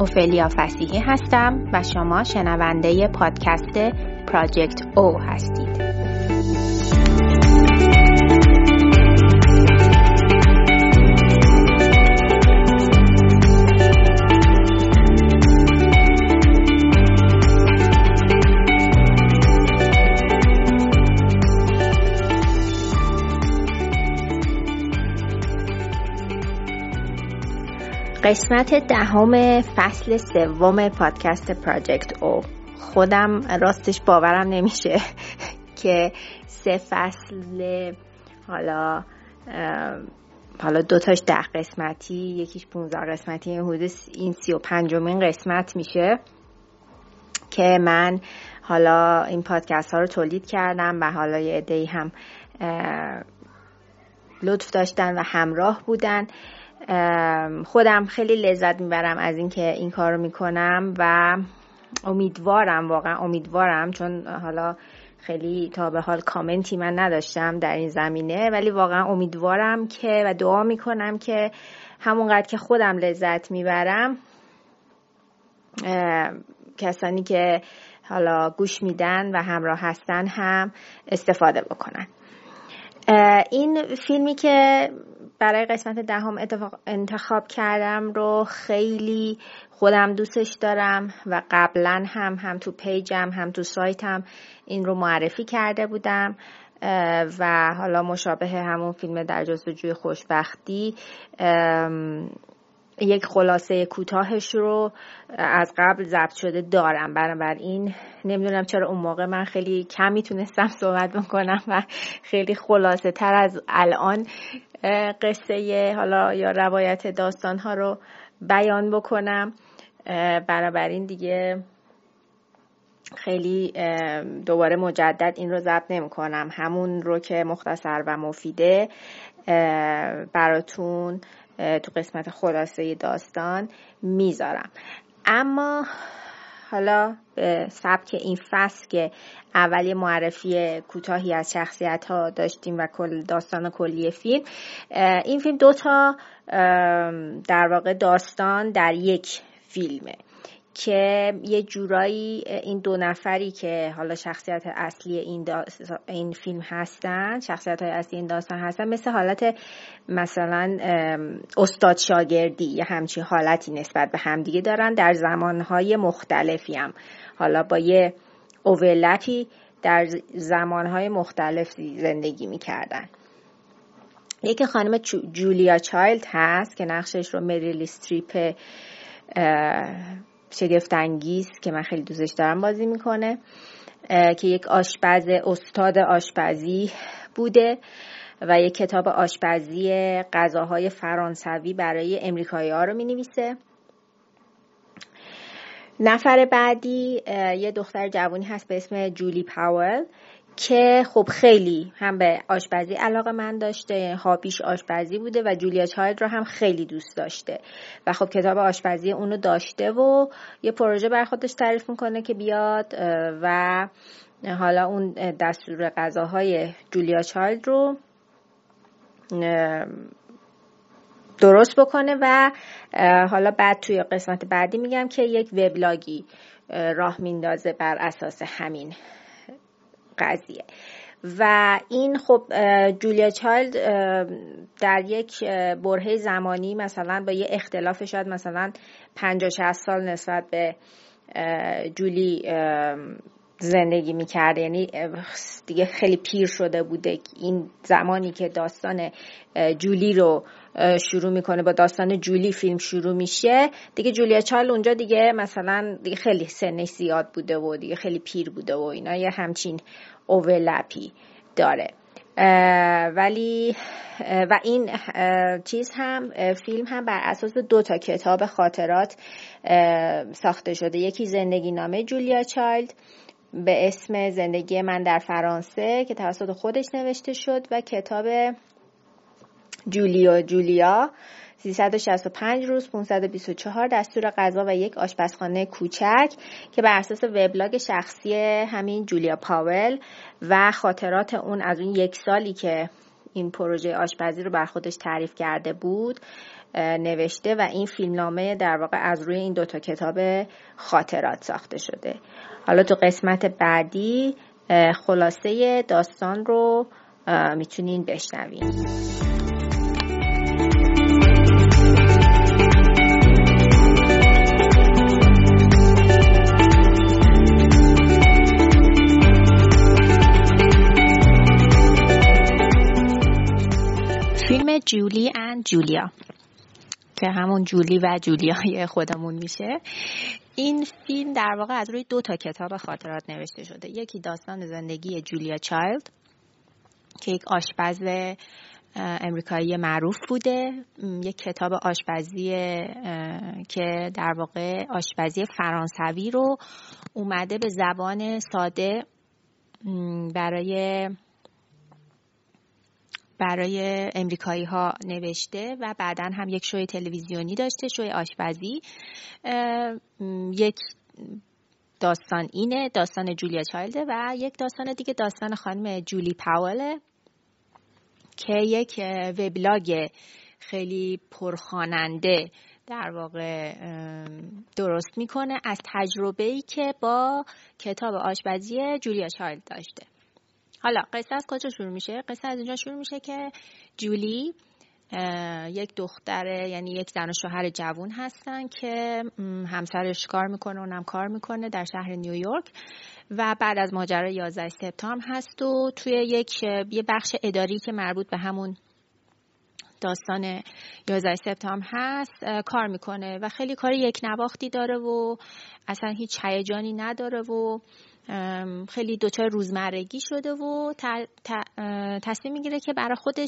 اوفلیا فصیحی هستم و شما شنونده پادکست پراجکت او هستید. قسمت 10 فصل 3 پادکست پراجکت او. خودم راستش باورم نمیشه که 3 فصل، حالا 2 تاش 10 قسمتی، یکیش 15 قسمتی، حدود این 35مین قسمت میشه که من حالا این پادکست ها رو تولید کردم و حالا یه عده‌ای هم لطف داشتن و همراه بودن. خودم خیلی لذت میبرم از اینکه این کار رو میکنم و واقعا امیدوارم، چون حالا خیلی تا به حال کامنتی من نداشتم در این زمینه، ولی واقعا امیدوارم که و دعا میکنم که همونقدر که خودم لذت میبرم کسانی که حالا گوش میدن و همراه هستن هم استفاده بکنن. این فیلمی که برای قسمت 10 انتخاب کردم رو خیلی خودم دوستش دارم و قبلا هم تو پیجم هم تو سایتم این رو معرفی کرده بودم و حالا مشابه همون فیلم در جستجوی خوشبختی یک خلاصه کوتاهش رو از قبل ضبط شده دارم. بنابراین نمیدونم چرا اون موقع من خیلی کم میتونستم صحبت بکنم و خیلی خلاصه تر از الان قصه حالا یا روایت داستان ها رو بیان بکنم. بنابراین دیگه خیلی دوباره مجدد این رو ضبط نمی کنم، همون رو که مختصر و مفیده براتون تو قسمت خلاصه داستان میذارم. اما حالا به سبک این فصل که اولی معرفی کوتاهی از شخصیت ها داشتیم و داستان کلی فیلم، این فیلم 2 تا در واقع داستان در یک فیلمه که یه جورایی این 2 نفری که حالا شخصیت اصلی این فیلم هستن، شخصیت های اصلی این داستان هستن، مثل حالت مثلا استاد شاگردی یا همچی حالتی نسبت به همدیگه دارن، در زمانهای مختلفی هم حالا با یه اوورلپی در زمانهای مختلفی زندگی میکردن. یکی خانم جولیا چایلد هست که نقشش رو مریل استریپ شگفت‌انگیز که من خیلی دوستش دارم بازی میکنه، که یک استاد آشپزی بوده و یک کتاب آشپزی غذاهای فرانسوی برای امریکایی‌ها رو مینویسه. نفر بعدی یه دختر جوانی هست به اسم جولی پاول که خب خیلی هم به آشپزی علاقه من داشته، هابیش آشپزی بوده و جولیا چایلد رو هم خیلی دوست داشته و خب کتاب آشپزی اونو داشته و یه پروژه بر خودش تعریف میکنه که بیاد و حالا اون دستور غذاهای جولیا چایلد رو درست بکنه و حالا بعد توی قسمت بعدی میگم که یک وبلاگی راه میندازه بر اساس همین قضیه. و این خب جولیا چایلد در یک برهه زمانی مثلا با یه اختلاف شاید مثلا 50-60 سال نسبت به جولی زندگی میکرده، یعنی دیگه خیلی پیر شده بوده. این زمانی که داستان جولی رو شروع میکنه، با داستان جولی فیلم شروع میشه، دیگه جولیا چایلد اونجا دیگه مثلا دیگه خیلی سنش زیاد بوده و دیگه خیلی پیر بوده و اینا یه همچین اوورلپی داره. ولی و این چیز هم فیلم هم بر اساس 2 تا کتاب خاطرات ساخته شده. یکی زندگی نامه جولیا چایلد به اسم زندگی من در فرانسه که توسط خودش نوشته شد و کتاب جولیا 365 روز 524 دستور غذا و یک آشپزخانه کوچک که بر اساس وبلاگ شخصی همین جولیا پاول و خاطرات اون از اون 1 سالی که این پروژه آشپزی رو بر خودش تعریف کرده بود نوشته و این فیلمنامه در واقع از روی این 2 کتاب خاطرات ساخته شده. حالا تو قسمت بعدی خلاصه داستان رو میتونین بشنوین. فیلم جولی اند جولیا که همون جولی و جولیای خودمون میشه. این فیلم در واقع از روی 2 کتاب خاطرات نوشته شده. یکی داستان زندگی جولیا چایلد که یک آشپز امریکایی معروف بوده، یک کتاب آشپزی که در واقع آشپزی فرانسوی رو اومده به زبان ساده برای امریکایی ها نوشته و بعداً هم یک شوی تلویزیونی داشته، شوی آشپزی. یک داستان اینه، داستان جولیا چایلده، و یک داستان دیگه داستان خانم جولی پاوله که یک وبلاگ خیلی پرخواننده در واقع درست میکنه از تجربه‌ای که با کتاب آشپزی جولیا چایلد داشته. حالا قصه از کجا شروع میشه؟ قصه از اینجا شروع میشه که جولی یک دختره، یعنی یک زن و شوهر جوون هستن که همسرش کار میکنه، اونم کار میکنه در شهر نیویورک و بعد از ماجرای 11 سپتامبر هست و توی یه بخش اداری که مربوط به همون داستان 11 سپتامبر هست کار میکنه و خیلی کار یک نواختی داره و اصلا هیچ هیجانی نداره و خیلی دچار روزمرگی شده و تصمیم میگیره که برای خودش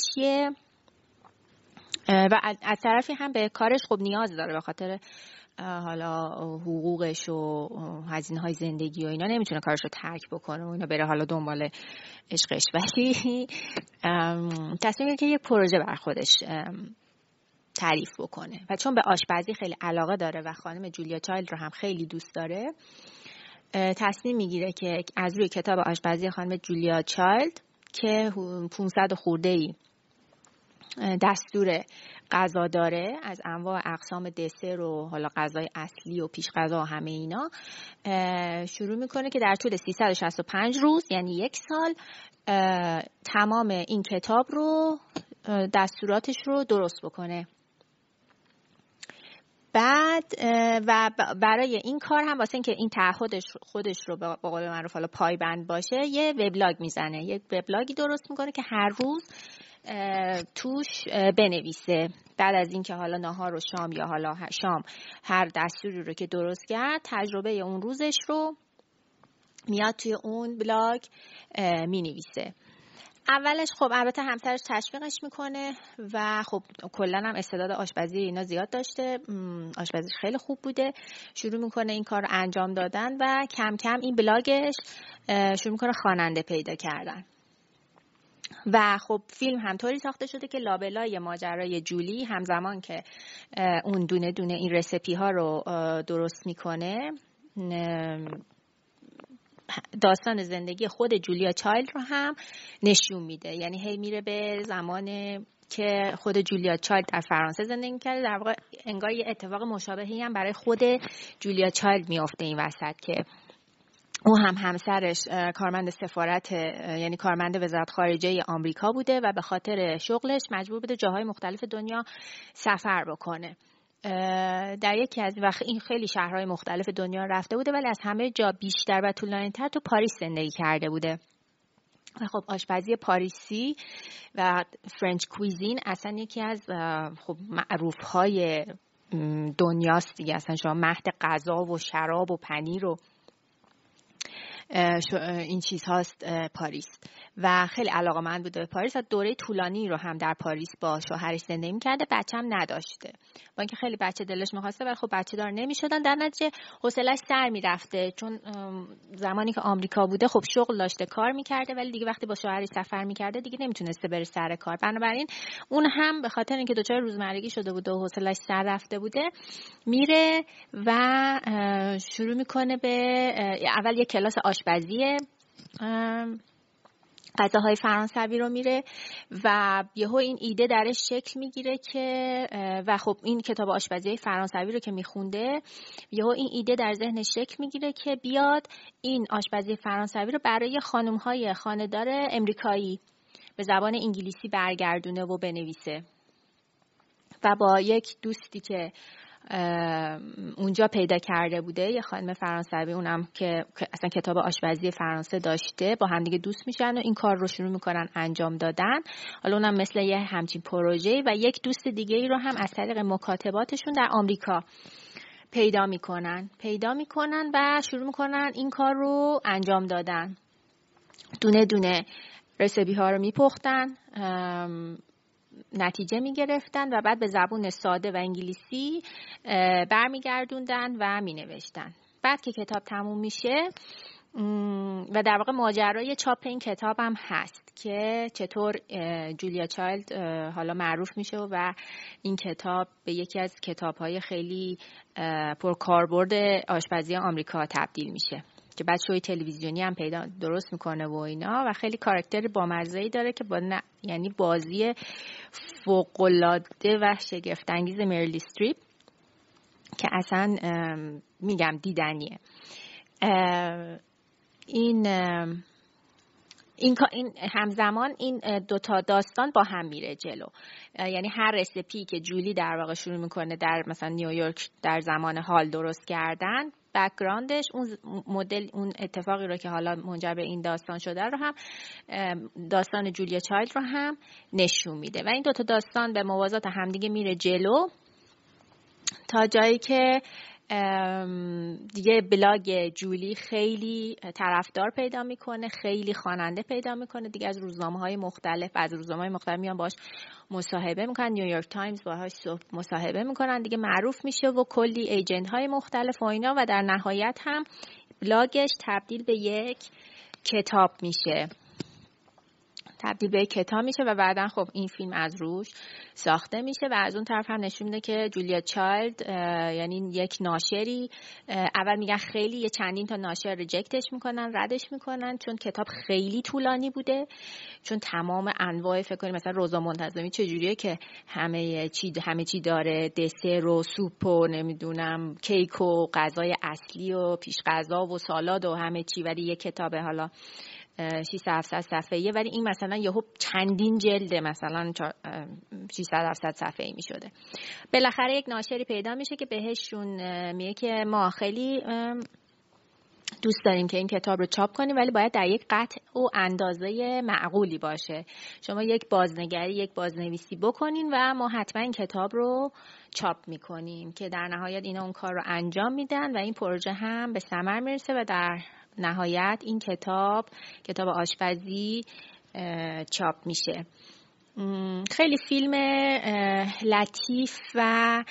و از طرفی هم به کارش خب نیاز داره، به خاطر حالا حقوقش و هزینه‌های زندگی و اینا نمیتونه کارش رو ترک بکنه و اینا بره حالا دنبال عشقش، ولی تصمیم میگیره که یه پروژه برای خودش تعریف بکنه و چون به آشپزی خیلی علاقه داره و خانم جولیا چایلد رو هم خیلی دوست داره، تصمیم میگیره که از روی کتاب آشپزی خانم جولیا چایلد که 500 خورده‌ای دستور غذا داره از انواع اقسام دسر و حالا غذای اصلی و پیش غذا و همه اینا، شروع میکنه که در طول 365 روز یعنی 1 سال تمام این کتاب رو دستوراتش رو درست بکنه. بعد و برای این کار هم واسه اینکه این تعهدش خودش رو به قول معروف حالا پایبند باشه یه وبلاگ میزنه، یک وبلاگی درست میکنه که هر روز توش بنویسه. بعد از اینکه حالا نهار و شام یا حالا شام هر دستوری رو که درست کرد تجربه اون روزش رو میاد توی اون بلاگ مینویسه. اولش خب البته همسرش تشویقش میکنه و خب کلا هم استعداد آشپزی اینا زیاد داشته، آشپزیش خیلی خوب بوده، شروع میکنه این کار رو انجام دادن و کم کم این بلاگش شروع میکنه خواننده پیدا کردن. و خب فیلم هم طوری ساخته شده که لابلای ماجرای جولی همزمان که اون دونه دونه این رسیپی ها رو درست میکنه داستان زندگی خود جولیا چایلد رو هم نشون میده. یعنی هی میره به زمان که خود جولیا چایلد در فرانسه زندگی میکرده، در واقع انگار یه اتفاق مشابهی هم برای خود جولیا چایلد میافته این وسط که او هم همسرش کارمند سفارت یعنی کارمند وزارت خارجه آمریکا بوده و به خاطر شغلش مجبور بوده جاهای مختلف دنیا سفر بکنه. در یکی از وقت این خیلی شهرهای مختلف دنیا رفته بوده ولی از همه جا بیشتر و طولانی‌تر تو پاریس زندگی کرده بوده. و خب آشپزی پاریسی و فرنچ کویزین اصلا یکی از خب معروف‌های دنیاست دیگه. اصلا شما مهد غذا و شراب و پنیر و این چیز هاست پاریس و خیلی علاقه‌مند بوده به پاریس و دوره طولانی رو هم در پاریس با شوهرش زندگی می‌کرده. بچه هم نداشته، با اینکه خیلی بچه دلش می‌خواسته ولی خب بچه دار نمی‌شدن. در نتیجه حوصله‌اش سر می‌رفته چون زمانی که آمریکا بوده خب شغل داشته کار می‌کرده ولی دیگه وقتی با شوهرش سفر می‌کرده دیگه نمی‌تونسته بره سر کار. بنابراین اون هم به خاطر اینکه دچار روزمرگی شده بوده و حوصله‌اش سر رفته بوده میره و شروع می‌کنه به اول یک کلاس آشپزی غذاهای فرانسوی رو میره و یهو این ایده درش شکل میگیره که و خب این کتاب آشپزی فرانسوی رو که میخونده یهو این ایده در ذهنش شکل میگیره که بیاد این آشپزی فرانسوی رو برای خانم‌های خانه‌دار امریکایی به زبان انگلیسی برگردونه و بنویسه و با یک دوستی که اونجا پیدا کرده بوده، یه خانم فرانسوی، اونم که اصلا کتاب آشپزی فرانسه داشته، با هم دیگه دوست میشن و این کار رو شروع میکنن انجام دادن. حالا اونم مثل یه همچین پروژه و یک دوست دیگه ای رو هم از طریق مکاتباتشون در آمریکا پیدا میکنن و شروع میکنن این کار رو انجام دادن. دونه دونه رسیپی ها رو میپختن، نتیجه میگرفتن و بعد به زبون ساده و انگلیسی برمیگردوندن و مینوشتن. بعد که کتاب تموم میشه و در واقع ماجرای چاپ این کتاب هم هست که چطور جولیا چایلد حالا معروف میشه و این کتاب به یکی از کتاب‌های خیلی پرکاربرد آشپزی آمریکا تبدیل میشه که بعد شوی تلویزیونی هم درست میکنه و اینا و خیلی کاراکتر بامزه‌ای داره که یعنی بازی فوق‌العاده و شگفت‌انگیز مریل استریپ که اصلا میگم دیدنیه. این همزمان این دوتا داستان با هم میره جلو، یعنی هر رسیپی که جولی در واقع شروع میکنه در مثلا نیویورک در زمان حال درست کردن، بک‌گراندش اون مدل، اون اتفاقی رو که حالا منجر به این داستان شده رو هم داستان جولیا چایلد رو هم نشون میده و این دوتا داستان به موازات همدیگه میره جلو تا جایی که دیگه بلاگ جولی خیلی طرفدار پیدا میکنه، خیلی خواننده پیدا میکنه دیگه. از روزنامه‌های مختلف میان باش مصاحبه میکنن، نیویورک تایمز باهاش مصاحبه میکنن دیگه، معروف میشه و کلی ایجنت های مختلف و اینا و در نهایت هم بلاگش تبدیل به یک کتاب میشه و بعدن خب این فیلم از روش ساخته میشه و از اون طرف هم نشون میده که جولیا چایلد یعنی یک ناشری، اول میگن خیلی یه چندین تا ناشر ریجکتش میکنن، ردش میکنن چون کتاب خیلی طولانی بوده، چون تمام انواع فکر کنید مثلا روزا منتظمی چجوریه که همه چی داره، دسر و سوپ و نمیدونم کیک و غذای اصلی و پیش غذا و سالاد و همه چی، ولی یه کتاب حالا 600-700 صفحه‌ایه ولی این مثلا یهو چندین جلده، مثلا 600-700 صفحه‌ای میشده. بالاخره یک ناشری پیدا میشه که بهشون میگه که ما خیلی دوست داریم که این کتاب رو چاپ کنیم ولی باید در یک قطع و اندازه معقولی باشه. شما یک بازنگری، یک بازنویسی بکنین و ما حتما این کتاب رو چاپ میکنیم، که در نهایت اینا اون کار رو انجام میدن و این پروژه هم به ثمر میرسه و در نهایت این کتاب آشپزی چاپ میشه. خیلی فیلم لطیف و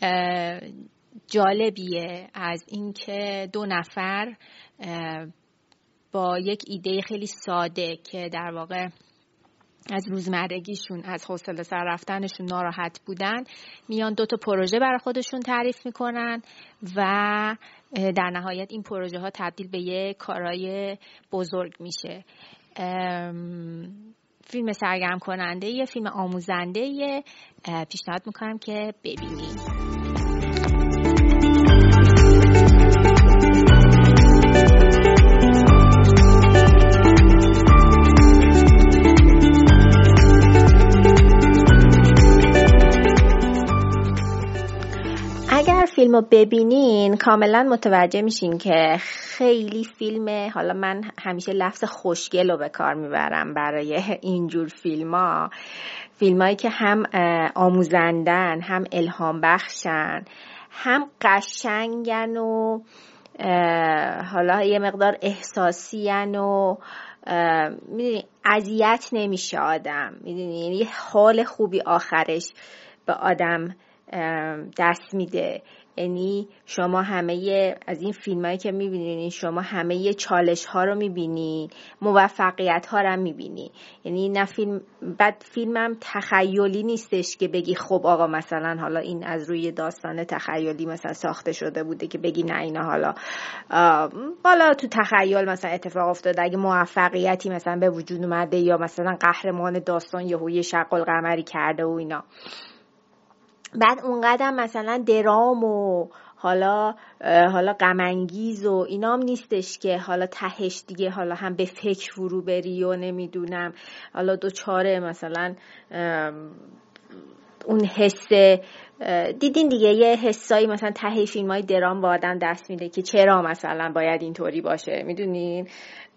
جالبیه از اینکه دو نفر با یک ایده خیلی ساده که در واقع از روزمرگیشون، از حوصله سر رفتنشون ناراحت بودن، میان دو تا پروژه برای خودشون تعریف میکنن و در نهایت این پروژه ها تبدیل به یک کارای بزرگ میشه. فیلم سرگرم کننده، یه فیلم آموزنده، پیشنهاد میکنم که ببینید. اگر فیلمو ببینین کاملا متوجه میشین که خیلی فیلم، حالا من همیشه لفظ خوشگل رو به کار میبرم برای اینجور فیلمایی که هم آموزندن، هم الهام بخشن، هم قشنگن و حالا یه مقدار احساسیان و میدونی اذیت نمیشه آدم، میدونی یعنی حال خوبی آخرش به آدم دست میده. یعنی شما همه از این فیلمایی که میبینین شما همه چالش ها رو میبینین، موفقیت ها رو میبینین. یعنی نه فیلمم تخیلی نیستش که بگی خب آقا مثلا حالا این از روی داستان تخیلی مثلا ساخته شده بوده که بگی نه اینا حالا تو تخیل مثلا اتفاق افتاده، اگه موفقیتی مثلا به وجود اومده یا مثلا قهرمان داستان یهو شق القمری کرده و اینا. بعد اونقدر مثلا درام و حالا غم انگیز و اینام نیستش که حالا تهش دیگه حالا هم به فکر فرو بری و نمیدونم حالا دوچاره مثلا اون حس دیدین دیگه، یه حسایی مثلا ته فیلمای درام با آدم دست میده که چرا مثلا باید اینطوری باشه، میدونین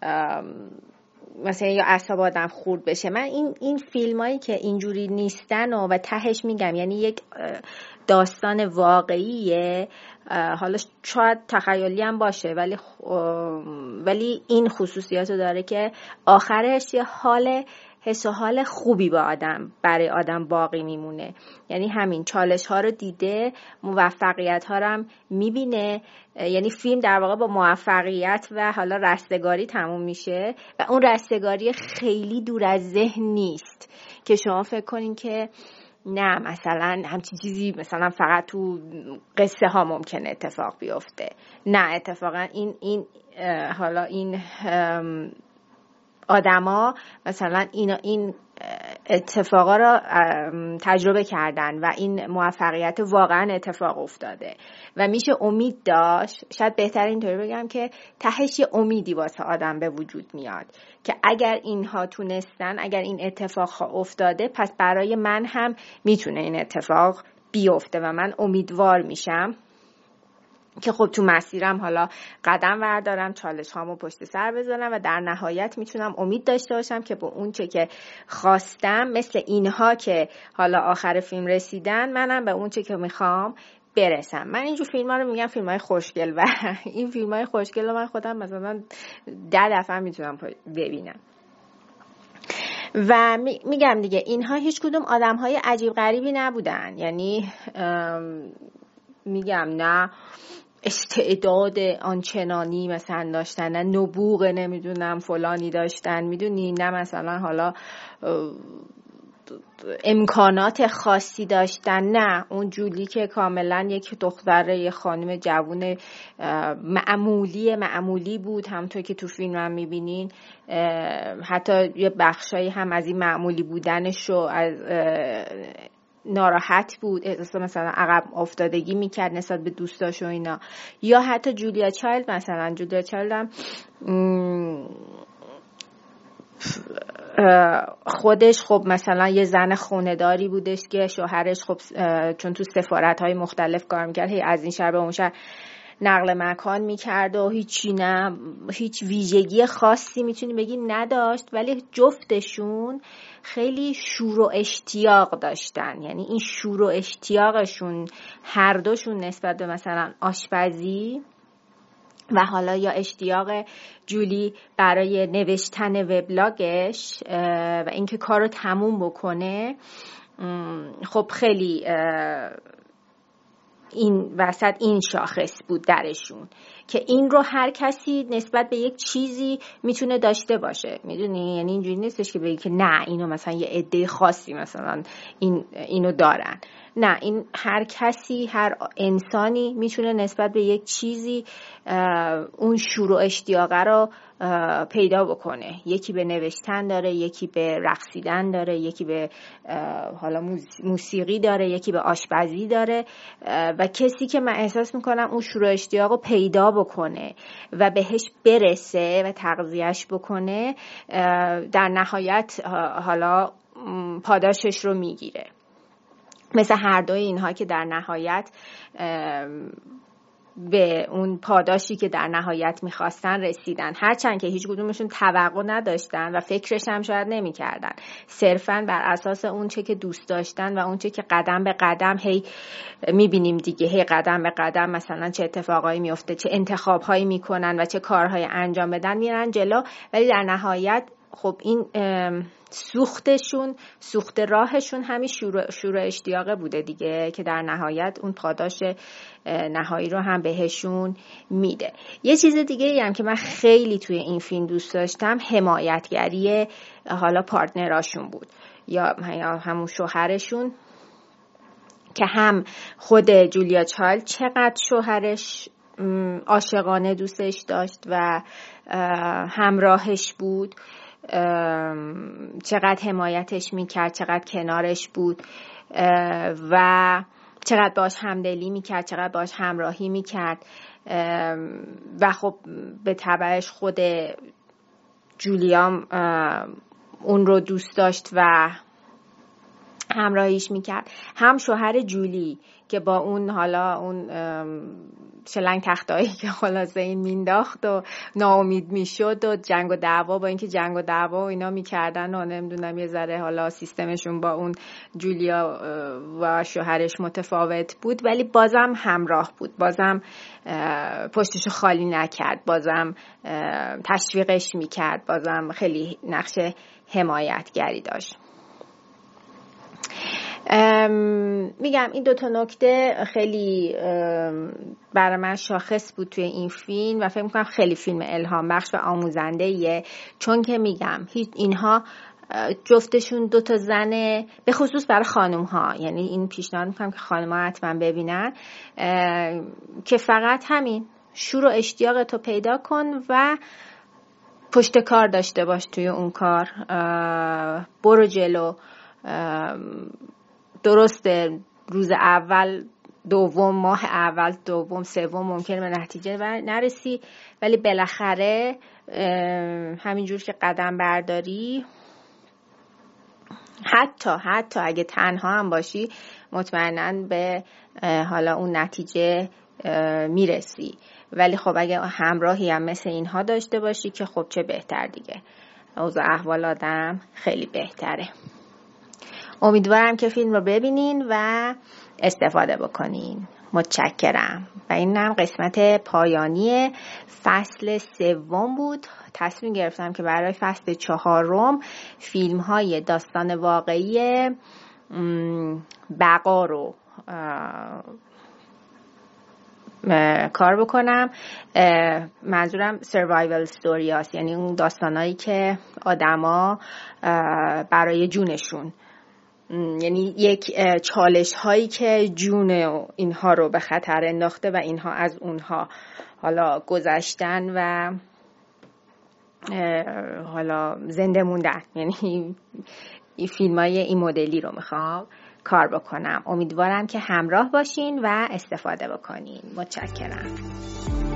مثلا یا اعصاب آدم خورد بشه. من این فیلمایی که اینجوری نیستن و تهش میگم یعنی یک داستان واقعیه، حالا شاید تخیلی هم باشه ولی این خصوصیاتو داره که آخرش یه حس و حال خوبی برای آدم باقی میمونه. یعنی همین چالش ها رو دیده، موفقیت ها رو هم میبینه. یعنی فیلم در واقع با موفقیت و حالا رستگاری تموم میشه و اون رستگاری خیلی دور از ذهن نیست که شما فکر کنین که نه مثلا همچین چیزی مثلا فقط تو قصه ها ممکنه اتفاق بیفته. نه اتفاقا این آدما مثلا این اتفاقا را تجربه کردن و این موفقیت واقعا اتفاق افتاده و میشه امید داشت. شاید بهتر اینطوری بگم که تهش یه امیدی واسه آدم به وجود میاد که اگر اینها تونستن، اگر این اتفاق ها افتاده، پس برای من هم میتونه این اتفاق بیفته و من امیدوار میشم که خب تو مسیرم حالا قدم بردارم، چالش هامو پشت سر بذارم و در نهایت میتونم امید داشته باشم که با اون چه که خواستم، مثل اینها که حالا آخر فیلم رسیدن، منم به اون چه که میخوام برسم. من اینجور فیلم ها رو میگم فیلم های خوشگل و این فیلم های خوشگل رو من خودم مثلا 10 دفعه میتونم ببینم. و میگم دیگه اینها هیچ کدوم آدم های عجیب غریبی نبودن. یعنی میگم نه استعداد آنچنانی مثلا داشتن، نه نبوغ نمیدونم فلانی داشتن، میدونی، نه مثلا حالا امکانات خاصی داشتن. نه، اون جولی که کاملا یک دختره، یک خانم جوون معمولی بود، همونطور که تو فیلم هم میبینین. حتی یه بخشایی هم از این معمولی بودنش رو از ناراحت بود، احساس مثلا عقب افتادگی میکرد نسبت به دوستاش و اینا. یا حتی جولیا چایلد هم خودش خب مثلا یه زن خونه‌داری بودش که شوهرش خب چون تو سفارت‌های مختلف کار میکرد، از این شهر به اون شهر نقل مکان میکرد و هیچ ویژگی خاصی میتونی بگی نداشت، ولی جفتشون خیلی شور و اشتیاق داشتن. یعنی این شور و اشتیاقشون هر دوشون نسبت به مثلا آشپزی و حالا یا اشتیاق جولی برای نوشتن وبلاگش و اینکه کارو تموم بکنه، خب خیلی این وسط این شاخص بود درشون که این رو هر کسی نسبت به یک چیزی میتونه داشته باشه، میدونی. یعنی اینجوری نیستش که بگی که نه اینو مثلا یه عده خاصی مثلا اینو دارن. نه، این هر کسی، هر انسانی میتونه نسبت به یک چیزی اون شور و اشتیاقه رو پیدا بکنه. یکی به نوشتن داره، یکی به رقصیدن داره، یکی به حالا موسیقی داره، یکی به آشپزی داره. و کسی که من احساس میکنم اون شور و اشتیاق رو پیدا بکنه و بهش برسه و تغذیهش بکنه، در نهایت حالا پاداشش رو میگیره. مثل هر دوی اینها که در نهایت به اون پاداشی که در نهایت میخواستن رسیدن، هرچند که هیچ کدومشون توقع نداشتن و فکرش هم شاید نمیکردن، صرفاً بر اساس اون چه که دوست داشتن و اون چه که قدم به قدم هی میبینیم دیگه، هی قدم به قدم مثلا چه اتفاقایی میفته، چه انتخابهایی میکنن و چه کارهایی انجام بدن، میرن جلو. ولی در نهایت خب این سوخت راهشون همین شور اشتیاق بوده دیگه که در نهایت اون پاداش نهایی رو هم بهشون میده. یه چیز دیگه هم که من خیلی توی این فیلم دوست داشتم حمایتگری حالا پارتنراشون بود یا همون شوهرشون، که هم خود جولیا چایلد چقدر شوهرش عاشقانه دوستش داشت و همراهش بود، چقدر حمایتش میکرد، چقدر کنارش بود و چقدر باش همدلی میکرد، چقدر باش همراهی میکرد و خب به تبعش خود جولیام اون رو دوست داشت و همراهیش میکرد. هم شوهر جولی که با اون حالا اون شلنگ تختایی که خلاصه این مینداخت و ناامید میشد و جنگ و دعوا، با اینکه جنگ و دعوا و اینا میکردن و نمیدونم یه ذره حالا سیستمشون با اون جولیا و شوهرش متفاوت بود، ولی بازم همراه بود، بازم پشتشو خالی نکرد، بازم تشویقش میکرد، بازم خیلی نقش حمایتگری داشت. میگم این دوتا نکته خیلی برای من شاخص بود توی این فیلم و فکر میکنم خیلی فیلم الهام بخش و آموزنده ایه، چون که میگم اینها جفتشون دوتا زنه، به خصوص برای خانوم ها، یعنی این پیشنهاد میکنم که خانوم ها حتما ببینن، که فقط همین شور و اشتیاق تو پیدا کن و پشت کار داشته باش توی اون کار، برو جلو. درسته روز اول دوم، ماه اول دوم سوم ممکنه به نتیجه نرسی، ولی بالاخره همینجور که قدم برداری، حتی اگه تنها هم باشی، مطمئناً به حالا اون نتیجه میرسی. ولی خب اگه همراهی هم مثل اینها داشته باشی که خب چه بهتر دیگه، اوضاع احوال آدم خیلی بهتره. امیدوارم که فیلم رو ببینین و استفاده بکنین. متشکرم. و این هم قسمت پایانی فصل 3 بود. تصمیم گرفتم که برای فصل 4 فیلم های داستان واقعی بقا رو کار بکنم. منظورم survival story هست، یعنی اون داستانایی که آدما برای جونشون، یعنی یک چالش هایی که جون اینها رو به خطر انداخته و اینها از اونها حالا گذشتن و حالا زنده موندن. یعنی این فیلم های این مدلی رو میخوام کار بکنم. امیدوارم که همراه باشین و استفاده بکنین. متشکرم.